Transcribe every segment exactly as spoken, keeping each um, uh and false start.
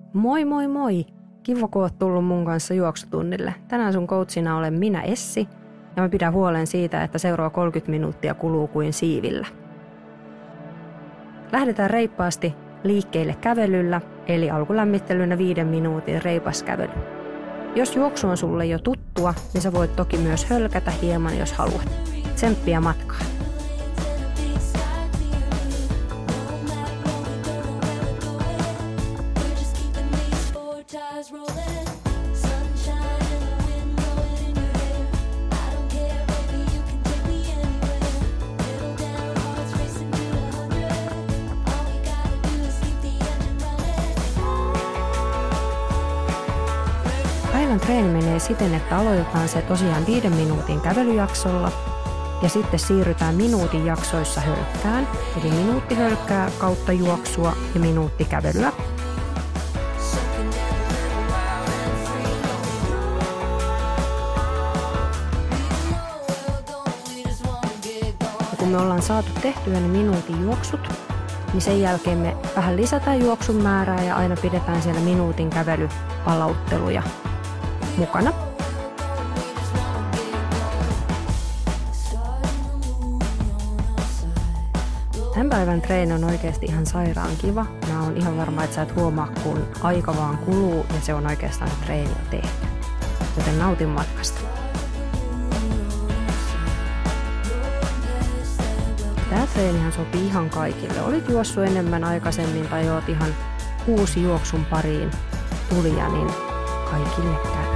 Moi moi moi! Kiva, kun oot tullut mun kanssa juoksutunnille. Tänään sun coachina olen minä Essi ja mä pidän huolen siitä, että seuraava kolmekymmentä minuuttia kuluu kuin siivillä. Lähdetään reippaasti liikkeelle kävelyllä, eli alkulämmittelynä viiden minuutin reipas kävely. Jos juoksu on sulle jo tuttua, niin sä voit toki myös hölkätä hieman, jos haluat. Tsemppiä matkaan! Päivän treeni menee siten, että aloitetaan se tosiaan viiden minuutin kävelyjaksolla ja sitten siirrytään minuutin jaksoissa hölkkään, eli minuutti hölkkää kautta juoksua ja minuutti kävelyä. Ja kun me ollaan saatu tehtyä ne minuutin juoksut, niin sen jälkeen me vähän lisätään juoksun määrää ja aina pidetään siellä minuutin kävelypalautteluja mukana. Tämän päivän treeni on oikeasti ihan sairaan kiva. Mä oon ihan varma, että sä et huomaa, kun aika vaan kuluu ja se on oikeastaan treeni jo tehty. Joten nautin matkasta. Tää treenihän sopii ihan kaikille. Olit juossut enemmän aikaisemmin tai oot ihan uusi juoksun pariin tulija, niin kaikille käy.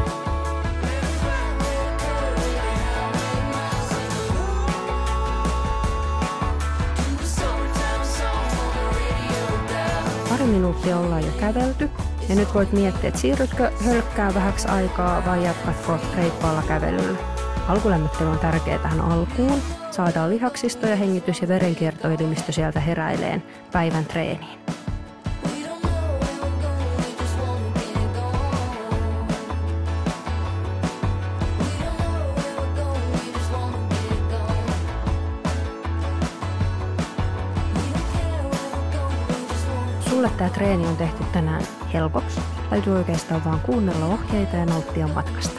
Pari minuuttia ollaan jo kävelty ja nyt voit miettiä, että siirrytkö hölkkää vähäksi aikaa vai jatkatko reippaalla kävelyllä. Alkulämmittely on tärkeää tähän alkuun. Saadaan lihaksisto ja hengitys- ja verenkiertoelimistö sieltä heräileen päivän treeniin. Sulle tämä treeni on tehty tänään helpoksi. Täytyy oikeastaan vaan kuunnella ohjeita ja nauttia matkasta.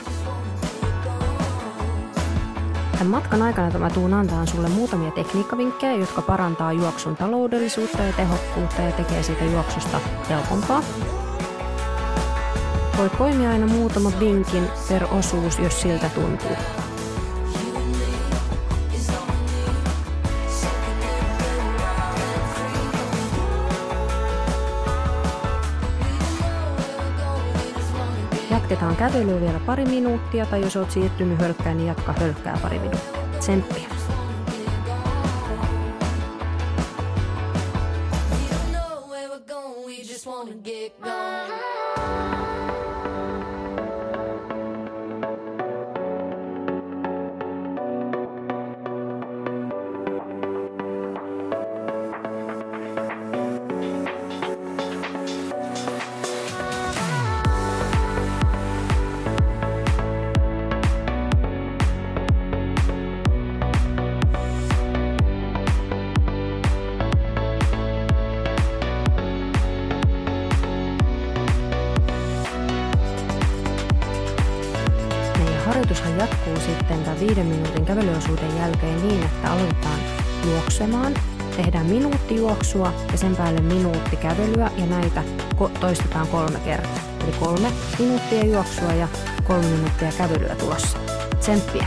Tämän matkan aikana mä tuun antaa sulle muutamia tekniikkavinkkejä, jotka parantaa juoksun taloudellisuutta ja tehokkuutta ja tekee siitä juoksusta helpompaa. Voit poimia aina muutaman vinkin per osuus, jos siltä tuntuu. Jatketaan kävelyä vielä pari minuuttia, tai jos olet siirtynyt hölkkään, niin jatka hölkkää pari minuuttia. Tsemppiä. Harjoitushan jatkuu sitten tämän viiden minuutin kävelyosuuden jälkeen niin, että aloitetaan juoksemaan, tehdään minuutti juoksua ja sen päälle minuutti kävelyä ja näitä toistetaan kolme kertaa. Eli kolme minuuttia juoksua ja kolme minuuttia kävelyä tulossa. Tsemppiä!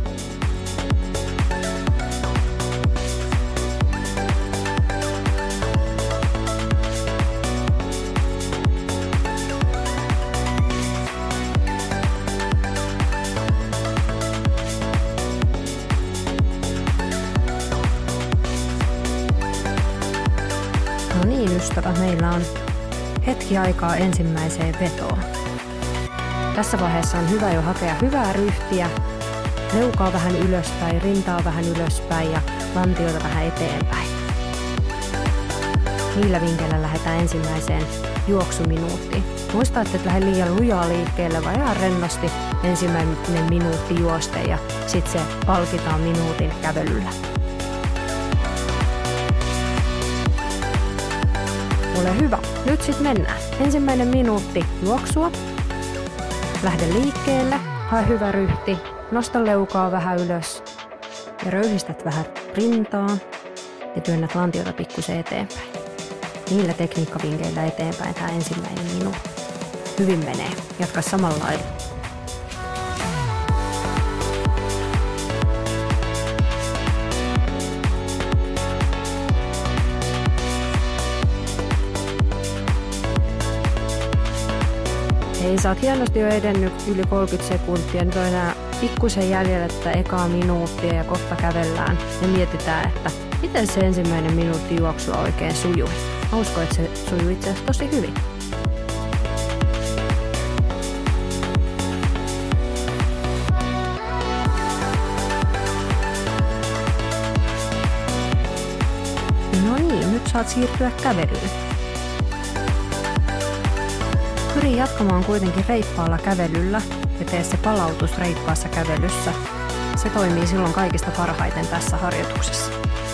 No niin, ystävä, meillä on hetki aikaa ensimmäiseen vetoon. Tässä vaiheessa on hyvä jo hakea hyvää ryhtiä, leukaa vähän ylöspäin, rintaa vähän ylöspäin ja lantioita vähän eteenpäin. Niillä vinkkeillä lähdetään ensimmäiseen juoksuminuuttiin. Muista, että et lähde liian lujaa liikkeelle, vaan ihan rennosti ensimmäinen minuutti juoste ja sitten se palkitaan minuutin kävelyllä. Ole hyvä. Nyt sit mennään. Ensimmäinen minuutti juoksua. Lähde liikkeelle. Hae hyvä ryhti. Nosta leukaa vähän ylös. Ja röyhistät vähän rintaa. Ja työnnät lantiota pikkusen eteenpäin. Niillä tekniikkavinkeillä eteenpäin tämä ensimmäinen minuutti. Hyvin menee. Jatka samalla lailla. Hei, sä oot hienosti jo edennyt yli kolmekymmentä sekuntia. Nyt on enää pikkusen jäljellä tätä ekaa minuuttia ja kohta kävellään. Ja mietitään, että miten se ensimmäinen minuutti juoksua oikein sujui. Mä uskon, että se sujui itse asiassa tosi hyvin. No niin, nyt saat siirtyä kävelyyn. Pyri jatkamaan kuitenkin reippaalla kävelyllä ja tee se palautus reippaassa kävelyssä. Se toimii silloin kaikista parhaiten tässä harjoituksessa.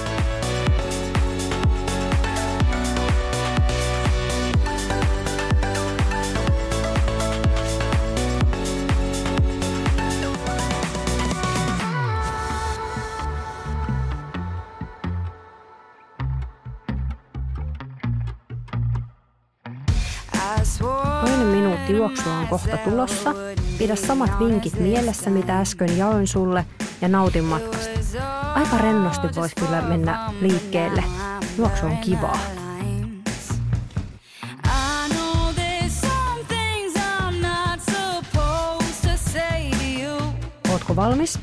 Toinen minuutti juoksua on kohta tulossa. Pidä samat vinkit mielessä, mitä äsken jaoin sulle, ja nautin matkasta. Aika rennosti voisi kyllä mennä liikkeelle. Juoksu on kivaa. Ootko valmis?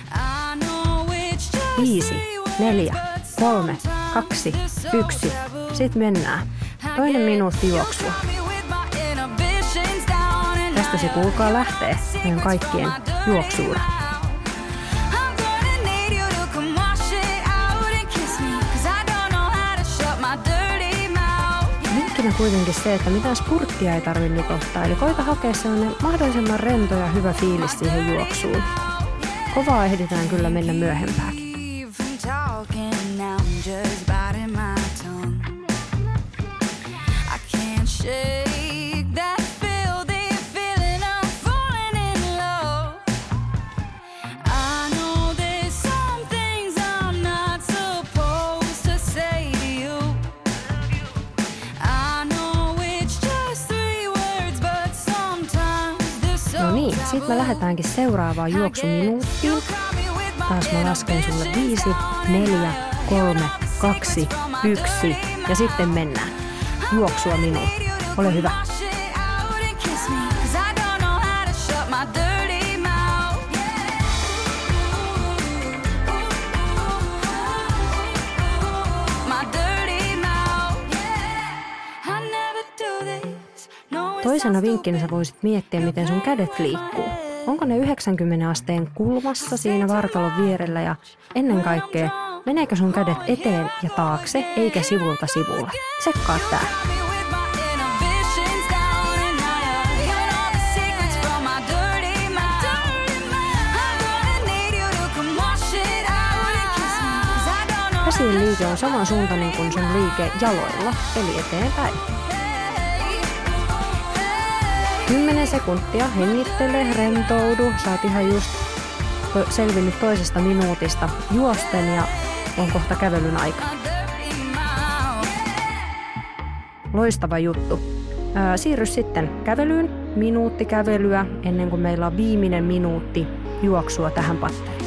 Viisi, neljä, kolme, kaksi, yksi. Sitten mennään. Toinen minuutti juoksua. Tästä se kuulkaa lähtee meidän kaikkien juoksuura. Vinkkinä kuitenkin se, että mitään spurttia ei tarvitse nyt ottaa. Eli koita hakea sellainen mahdollisimman rento ja hyvä fiilis siihen juoksuun. Kovaa ehditään kyllä mennä myöhempääkin. No niin, sit me lähdetäänkin seuraavaan juoksuminuuttiin. Taas mä lasken sulle viisi, neljä, kolme, kaksi, yksi ja sitten mennään. Juoksua minuutti. Ole hyvä. Toisena vinkkinä sä voisit miettiä, miten sun kädet liikkuu. Onko ne yhdeksänkymmentä asteen kulmassa siinä vartalon vierellä ja ennen kaikkea, meneekö sun kädet eteen ja taakse eikä sivulta sivulle? Tsekkaa tää. Käsien liike on samansuuntainen kuin sun liike jaloilla, eli eteenpäin. Kymmenen sekuntia, hengittele, rentoudu, sä oot ihan just selvinnyt toisesta minuutista juosten ja on kohta kävelyn aika. Loistava juttu. Siirry sitten kävelyyn, minuutti kävelyä ennen kuin meillä on viimeinen minuutti juoksua tähän patteriin.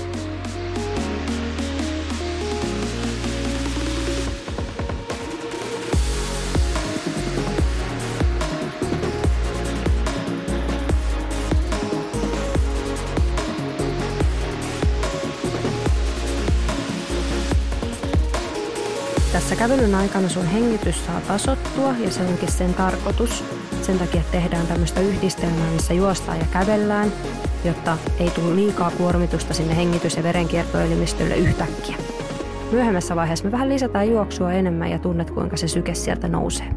Tässä kävelyn aikana sun hengitys saa tasoittua ja se onkin sen tarkoitus. Sen takia tehdään tämmöistä yhdistelmää, missä juostaan ja kävellään, jotta ei tule liikaa kuormitusta sinne hengitys- ja verenkiertoelimistölle yhtäkkiä. Myöhemmässä vaiheessa me vähän lisätään juoksua enemmän ja tunnet, kuinka se syke sieltä nousee.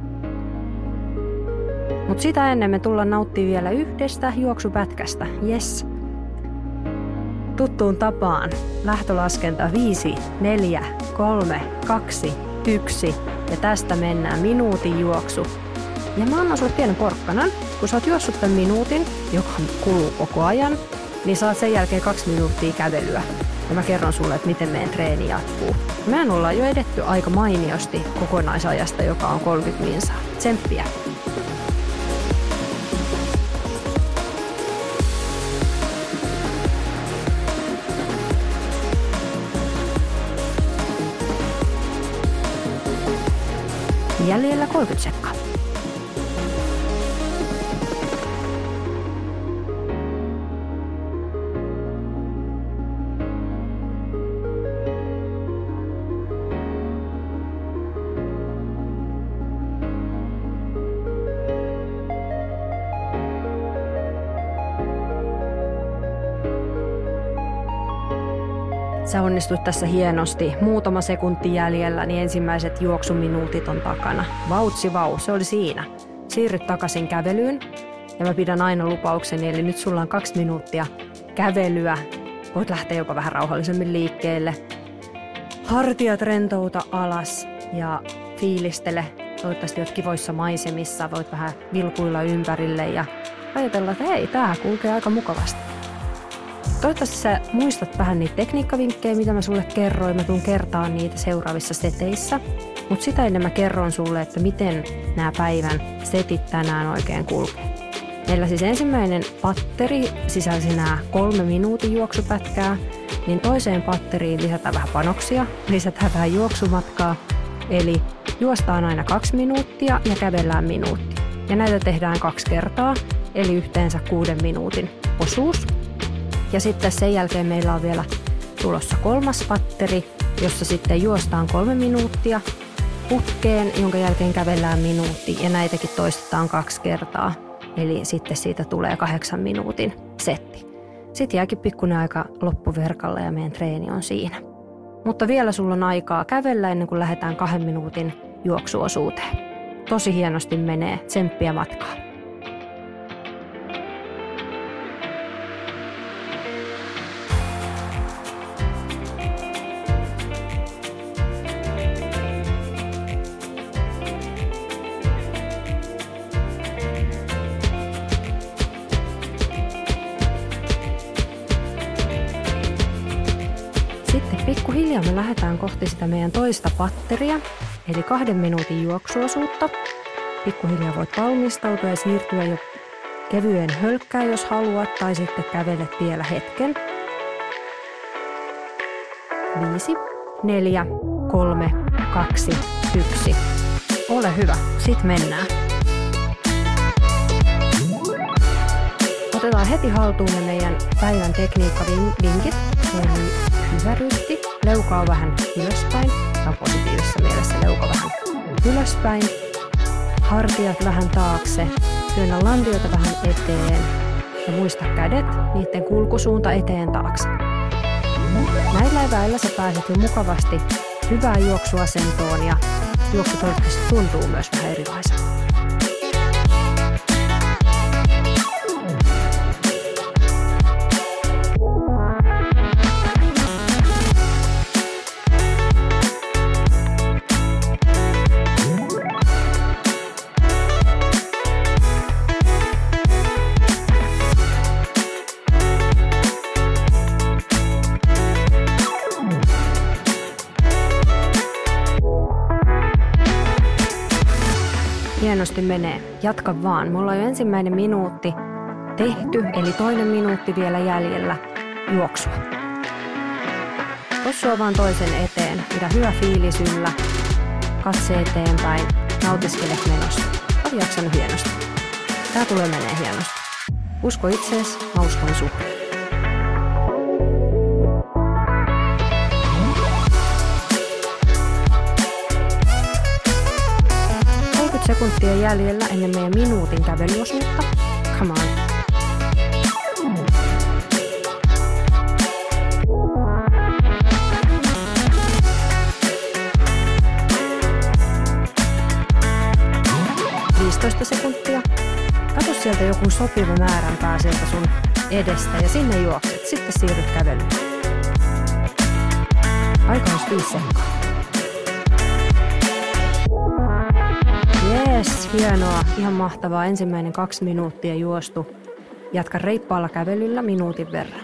Mutta sitä ennen me tullaan nauttimaan vielä yhdestä juoksupätkästä. Yes. Tuttuun tapaan. Lähtölaskenta viisi, neljä, kolme, kaksi, yksi ja tästä mennään minuutin juoksu. Ja mä annan sulle pienen porkkanan. Kun sä oot juossut tämän minuutin, joka kuluu koko ajan, niin saat sen jälkeen kaksi minuuttia kävelyä. Ja mä kerron sulle, että miten meidän treeni jatkuu. Mehän ollaan jo edetty aika mainiosti kokonaisajasta, joka on kolmekymmentä minsaa. Tsemppiä! Jäljellä kolmekymmentä sekkaa. Sä onnistut tässä hienosti. Muutama sekunti jäljellä, niin ensimmäiset juoksuminuutit on takana. Vautsi vau, se oli siinä. Siirryt takaisin kävelyyn. Ja mä pidän aina lupaukseni, eli nyt sulla on kaksi minuuttia kävelyä. Voit lähteä jopa vähän rauhallisemmin liikkeelle. Hartiat rentouta alas ja fiilistele. Toivottavasti oot kivoissa maisemissa. Voit vähän vilkuilla ympärille ja ajatella, että hei, tää kulkee aika mukavasti. Toivottavasti sä muistat vähän niitä tekniikkavinkkejä, mitä mä sulle kerroin. Mä tuun kertaan niitä seuraavissa seteissä. Mutta sitä ennen mä kerron sulle, että miten nämä päivän setit tänään oikein kulkee. Meillä siis ensimmäinen patteri sisälsi nämä kolme minuutin juoksupätkää. Niin toiseen patteriin lisätään vähän panoksia, lisätään vähän juoksumatkaa. Eli juostaan aina kaksi minuuttia ja kävellään minuutti. Ja näitä tehdään kaksi kertaa, eli yhteensä kuuden minuutin osuus. Ja sitten sen jälkeen meillä on vielä tulossa kolmas patteri, jossa sitten juostaan kolme minuuttia putkeen, jonka jälkeen kävellään minuutti ja näitäkin toistetaan kaksi kertaa. Eli sitten siitä tulee kahdeksan minuutin setti. Sitten jääkin pikkuinen aika loppuverkalle ja meidän treeni on siinä. Mutta vielä sulla on aikaa kävellä ennen kuin lähdetään kahden minuutin juoksuosuuteen. Tosi hienosti menee, tsemppiä matkaa. Pikkuhiljaa me lähdetään kohti sitä meidän toista patteria, eli kahden minuutin juoksuosuutta. Pikkuhiljaa voit valmistautua ja siirtyä jo kevyeen hölkkään, jos haluat, tai sitten kävelet vielä hetken. Viisi, neljä, kolme, kaksi, yksi. Ole hyvä, sit mennään. Otetaan heti haltuun ne meidän päivän tekniikkavinkit. Eli hyvä ryhti. Leuka on vähän ylöspäin. Tämä on positiivisessa mielessä leuka vähän ylöspäin. Hartiat vähän taakse. Työnnä lantioita vähän eteen. Ja muista kädet, niiden kulkusuunta eteen taakse. Näillä eväillä sä pääset jo mukavasti hyvään juoksuasentoon ja juoksu toivottavasti tuntuu myös vähän erilaiselta. Hienosti menee. Jatka vaan. Mulla on jo ensimmäinen minuutti tehty, eli toinen minuutti vielä jäljellä juoksua. Tossua vaan toisen eteen. Pidä hyvä fiilis yllä. Katse eteenpäin. Nautiskele menosta. Oot jaksanut hienosti. Tää tulee menee hienosti. Usko itseesi, mä uskon suhun. Sekuntia jäljellä ennen meidän minuutin kävelyosuutta. Come on. viisitoista sekuntia. Katso sieltä joku sopiva määränpää sieltä sun edestä ja sinne juokset. Sitten siirryt kävelyyn. Aika olisi viisi sekkaa. Hienoa, ihan mahtavaa. Ensimmäinen kaksi minuuttia juostu. Jatka reippaalla kävelyllä minuutin verran.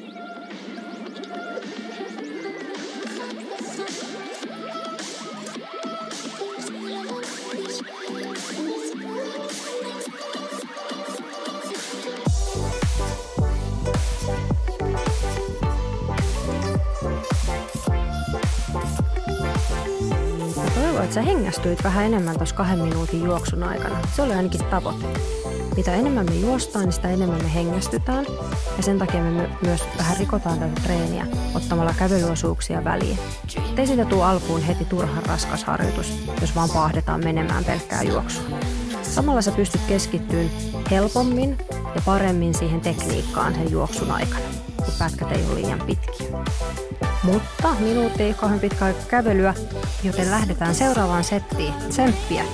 Toivon, että sä hengästyit vähän enemmän tuossa kahden minuutin juoksun aikana. Se oli ainakin tavoite. Mitä enemmän me juostaan, niin sitä enemmän me hengästytään. Ja sen takia me my- myös vähän rikotaan tätä treeniä ottamalla kävelyosuuksia väliin. Ei siitä tule alkuun heti turhan raskas harjoitus, jos vaan paahdetaan menemään pelkkää juoksua. Samalla sä pystyt keskittymään helpommin ja paremmin siihen tekniikkaan sen juoksun aikana, kun pätkät ei ole liian pitkiä. Mutta minuutti ei kauhean pitkä aika kävelyä, joten lähdetään seuraavaan settiin. Tsemppiä!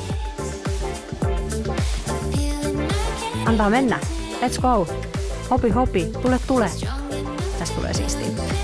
Antaa mennä. Let's go. Hopi hopi. Tule tule. Tästä tulee siistiä.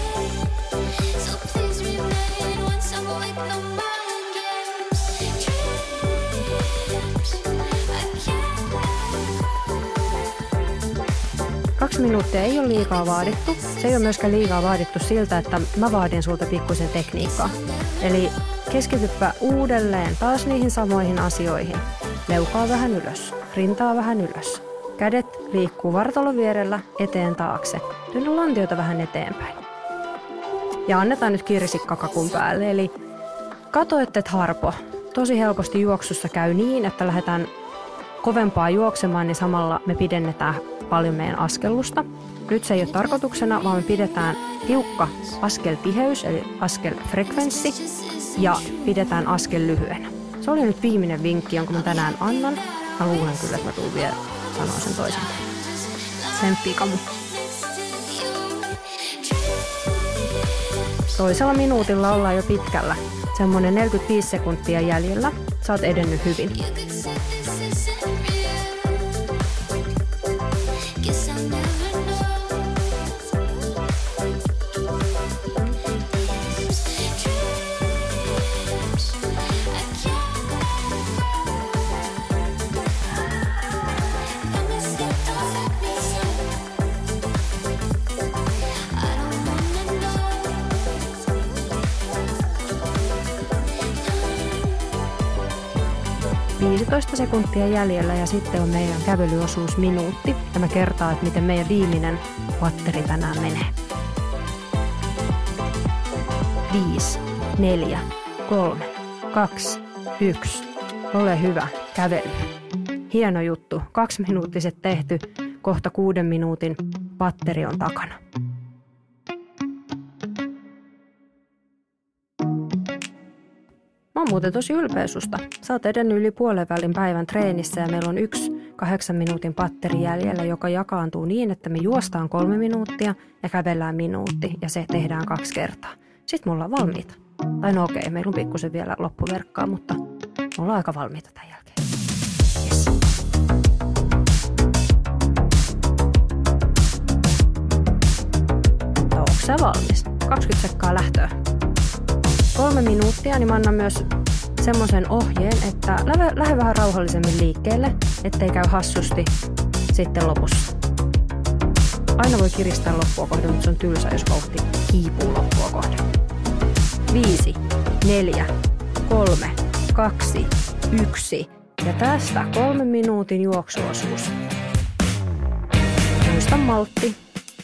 Kaksi minuuttia ei ole liikaa vaadittu. Se ei ole myöskään liikaa vaadittu siltä, että mä vaadin sulta pikkuisen tekniikkaa. Eli keskityppä uudelleen taas niihin samoihin asioihin. Leukaa vähän ylös. Rintaa vähän ylös. Kädet liikkuu vartalon vierellä eteen taakse. Työnnä lantiota vähän eteenpäin. Ja annetaan nyt kirsikka kakun päälle. Eli kato, ettet harpo. Tosi helposti juoksussa käy niin, että lähdetään kovempaa juoksemaan, niin samalla me pidennetään paljon meidän askellusta. Nyt se ei ole tarkoituksena, vaan me pidetään tiukka askeltiheys, eli askelfrekvenssi, ja pidetään askel lyhyenä. Se oli nyt viimeinen vinkki, jonka mä tänään annan. Mä luulen kyllä, että mä tuun vielä sanoa sen toisen. Tsemppii kamu. Toisella minuutilla ollaan jo pitkällä. Semmoinen neljäkymmentäviisi sekuntia jäljellä. Sä oot edennyt hyvin. viisitoista sekuntia jäljellä ja sitten on meidän kävelyosuus minuutti. Tämä kertaa, että miten meidän viimeinen patteri tänään menee. Viisi, neljä, kolme, kaksi, yksi. Ole hyvä, kävely. Hieno juttu. Kaksi minuuttiset tehty. Kohta kuuden minuutin patteri on takana. Mä oon muuten tosi ylpeä susta. Sä oot edennyt yli puolen välin päivän treenissä ja meillä on yksi kahdeksan minuutin patteri jäljellä, joka jakaantuu niin, että me juostaan kolme minuuttia ja kävellään minuutti ja se tehdään kaksi kertaa. Sitten me ollaan valmiita. Tai no okei, meillä on pikkusen vielä loppuverkkaa, mutta me ollaan aika valmiita tämän jälkeen. Yes. Onko sä valmis? kaksikymmentä sekkaa lähtöä. Kolme minuuttia, niin mä annan myös semmoisen ohjeen, että lähde vähän rauhallisemmin liikkeelle, ettei käy hassusti sitten lopussa. Aina voi kiristää loppua kohden, mutta se on tylsä, jos vauhti hiipuu loppua kohden. Viisi, neljä, kolme, kaksi, yksi. Ja tästä kolmen minuutin juoksuosuus. Muista maltti.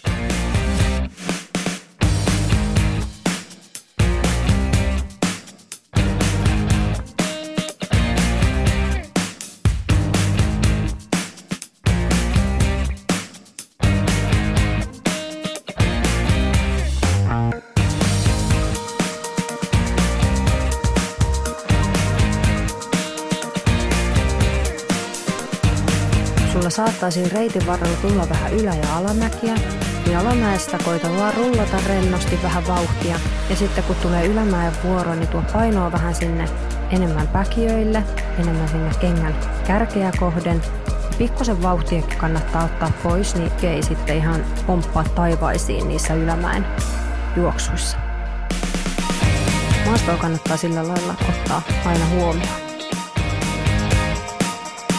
Sulla saattaa siinä reitin varrella tulla vähän ylä- ja alamäkiä, niin alamäestä koita vaan rullata rennosti vähän vauhtia. Ja sitten kun tulee ylämäen vuoro, niin tuo painoa vähän sinne enemmän päkiöille, enemmän sinne kengän kärkeä kohden. Pikkusen vauhtiakin kannattaa ottaa pois, niin ei sitten ihan pomppaa taivaisiin niissä ylämäen juoksuissa. Maastoa kannattaa sillä lailla ottaa aina huomioon.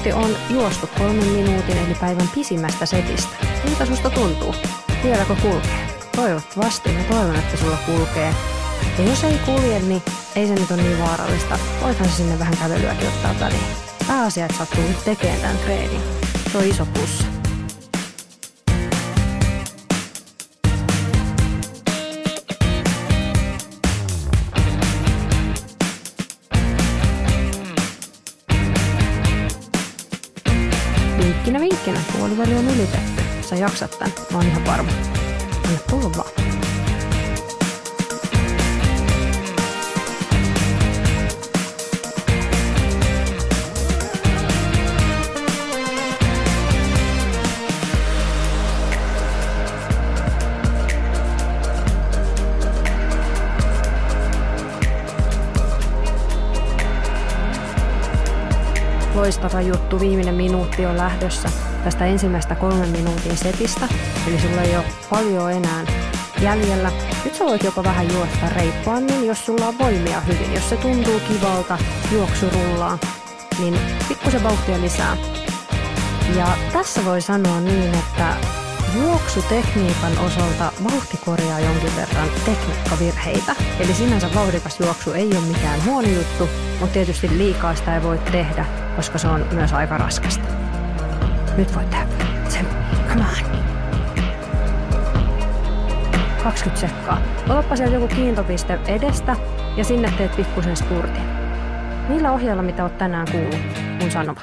minuutti on juostu kolmen minuutin eli päivän pisimmästä setistä. Miltä susta tuntuu? Vieläkö kulkee? Toivottavasti. Mä toivon, että sulla kulkee. Ja jos ei kulje, niin ei se nyt ole niin vaarallista. Voithan se sinne vähän kävelyäkin ottaa väliin. Pääasia, että sä oot tullut tekemään tämän treenin. Se on iso plussa. Vinkkinä vinkkinä, puoliväli on ylitetty. Sä jaksat tän, mä oon ihan varma. Anna tulla vaan. Loistava juttu, viimeinen minuutti on lähdössä tästä ensimmäistä kolmen minuutin setistä, eli sulla ei ole paljon enää jäljellä. Nyt sä voit jopa vähän juosta reippaammin, jos sulla on voimia hyvin. Jos se tuntuu kivalta, juoksu rullaa, niin pikkusen vauhtia lisää. Ja tässä voi sanoa niin, että juoksutekniikan osalta vauhti korjaa jonkin verran tekniikkavirheitä. Eli sinänsä vauhdikas juoksu ei ole mikään huono juttu, mutta tietysti liikaa sitä ei voi tehdä, koska se on myös aika raskasta. Nyt voit tehdä sen. Come on. kaksikymmentä sekkaa. Otappa sieltä joku kiintopiste edestä ja sinne teet pikkusen spurtin. Niillä ohjeilla, mitä oot tänään kuullut, mun sanova.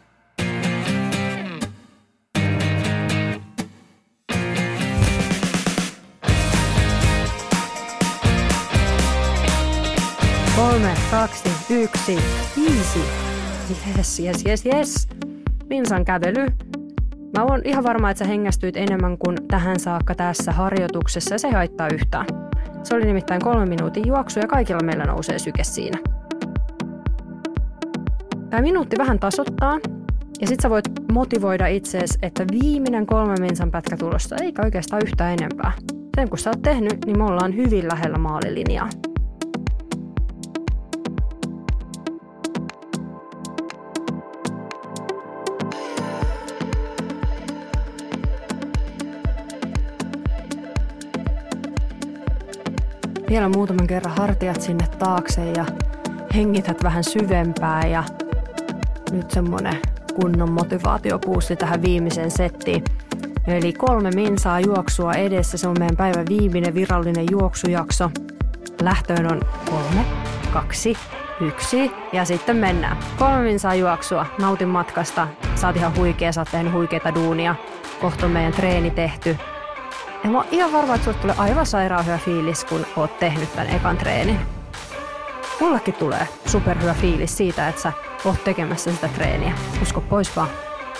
Kolme, kaksi, yksi, viisi. Jes, jes, jes, jes. Minsan kävely. Mä oon ihan varma, että sä hengästyit enemmän kuin tähän saakka tässä harjoituksessa ja se ei haittaa yhtään. Se oli nimittäin kolmen minuutin juoksu ja kaikilla meillä nousee syke siinä. Tää minuutti vähän tasoittaa ja sit sä voit motivoida itseesi, että viimeinen kolmen minsan pätkä tulossa eikä oikeastaan yhtään enempää. Sen kun sä oot tehnyt, niin me ollaan hyvin lähellä maalilinjaa. Vielä muutaman kerran hartiat sinne taakse ja hengität vähän syvempää ja nyt semmonen kunnon motivaatiopuusti tähän viimeiseen settiin. Eli kolme minsaa juoksua edessä, se on meidän päivän viimeinen virallinen juoksujakso. Lähtöön on kolme, kaksi, yksi ja sitten mennään. Kolme minsaa juoksua, nautin matkasta, sä oot ihan huikea, sä oot tehnyt huikeeta duunia. Kohta on meidän treeni tehty. Ja mä oon ihan varma, että sulle tulee aivan sairaan hyvä fiilis, kun oot tehnyt tän ekan treenin. Mullekin tulee superhyvä fiilis siitä, että sä oot tekemässä sitä treeniä. Usko pois vaan.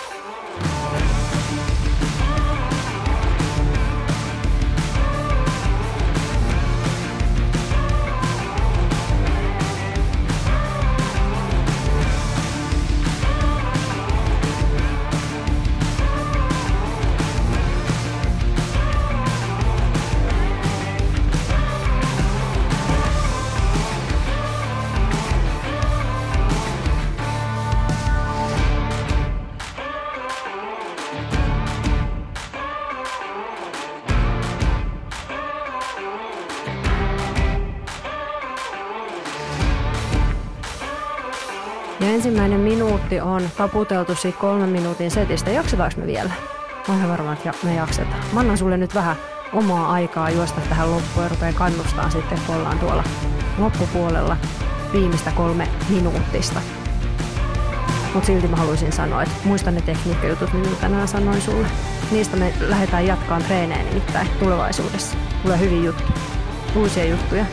Ja ensimmäinen minuutti on taputeltu siitä kolmen minuutin setistä. Jaksetaanko me vielä? Mä oon varma, että me jaksetaan. Mä annan sulle nyt vähän omaa aikaa juosta tähän loppuun ja rupean kannustaa sitten, kun ollaan tuolla loppupuolella viimeistä kolme minuuttista. Mutta silti mä haluaisin sanoa, että muista ne tekniikkajutut, mitä tänään sanoin sulle. Niistä me lähdetään jatkaan treeneen nimittäin tulevaisuudessa. Tulee hyviä juttuja, uusia juttuja.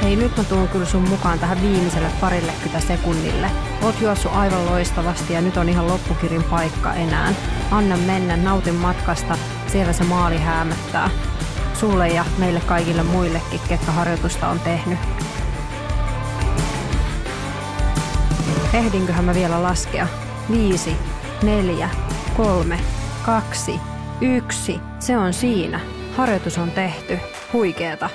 Hei, nyt mä tuun kyllä sun mukaan tähän viimeiselle parillekymmentä sekunnille. Oot juossut aivan loistavasti ja nyt on ihan loppukirin paikka enää. Anna mennä, nautin matkasta, siellä se maali häämöttää. Sulle ja meille kaikille muillekin, ketkä harjoitusta on tehnyt. Ehdinköhän mä vielä laskea? Viisi, neljä, kolme, kaksi, yksi. Se on siinä. Harjoitus on tehty. Huikeeta.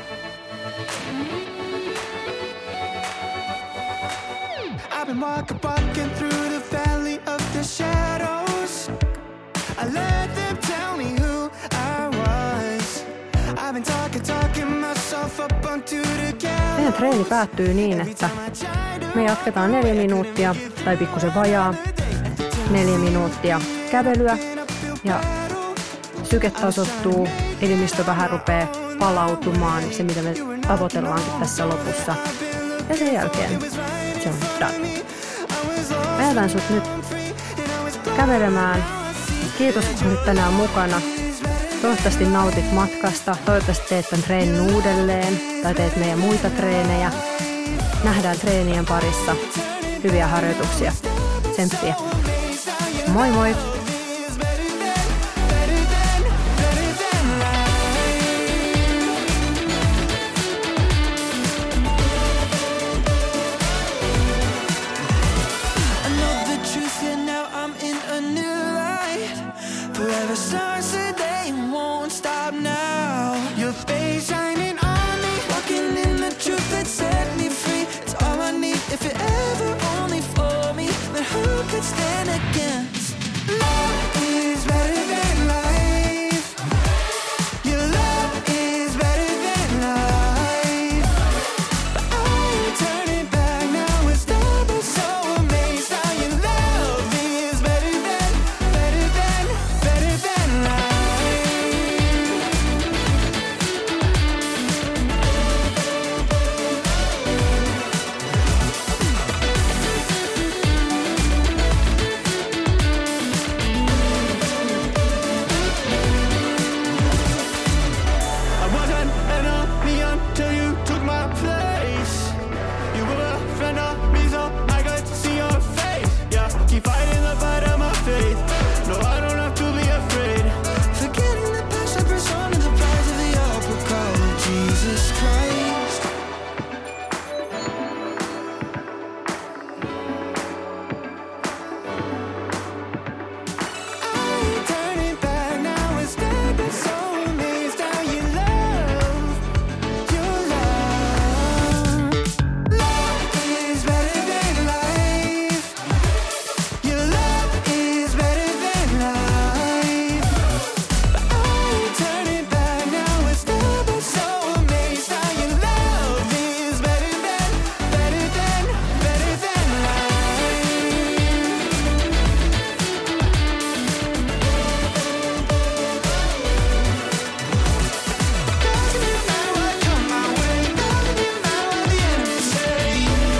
I've been walking, walking through the valley of the shadows. I let them tell me who I was. I've been talking, talking myself up onto the gallows. Meidän treeni päättyy niin, että me jatketaan neljä minuuttia tai pikkusen vajaa neljä minuuttia kävelyä ja syke tasoittuu, elimistö vähän rupeaa palautumaan, se mitä me tavoitellaankin tässä lopussa. Ja sen jälkeen se on done. Ajatan sut nyt kävelemään. Kiitos kun olit tänään mukana. Toivottavasti nautit matkasta. Toivottavasti teet tämän treenin uudelleen tai teet meidän muita treenejä. Nähdään treenien parissa. Hyviä harjoituksia. Tsemppiä. Moi moi! Forever starts today and won't stop now. Your face shining on me, walking in the truth that set me free. It's all I need. If it ever only for me, then who could stand against? Love is better than life. Your love is better than life. But I turn it back now. It's double so amazed how your love is better than, better than, better than life. I wasn't an enemy until you took my place. You were a friend of me, so I got to see your face. Yeah, keep fighting the fight of my faith. No, I don't have to be afraid. Forgetting the past, I press on to the prize of the upper call, Jesus Christ. I turn it back now, it's never so amazed how you love, your love. Love is better than life. Your love is better than life. But I turn it back now, it's never so amazed how your love is better than, better than, better than life. Doesn't it matter what come my way? Doesn't it matter what the enemy say?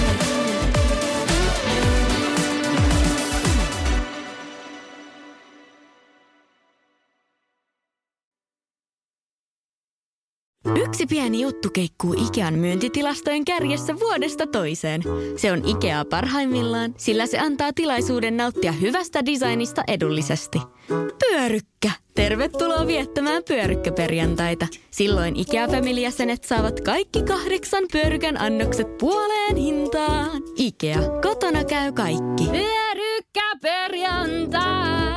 Yksi pieni juttu keikkuu Ikean myyntitilastojen kärjessä vuodesta toiseen. Se on Ikea parhaimmillaan, sillä se antaa tilaisuuden nauttia hyvästä designista edullisesti. Pyörykkä! Tervetuloa viettämään pyörykkäperjantaita. Silloin Ikea Family-jäsenet saavat kaikki kahdeksan pyörykän annokset puoleen hintaan. Ikea, kotona käy kaikki. Pyörykkäperjantai!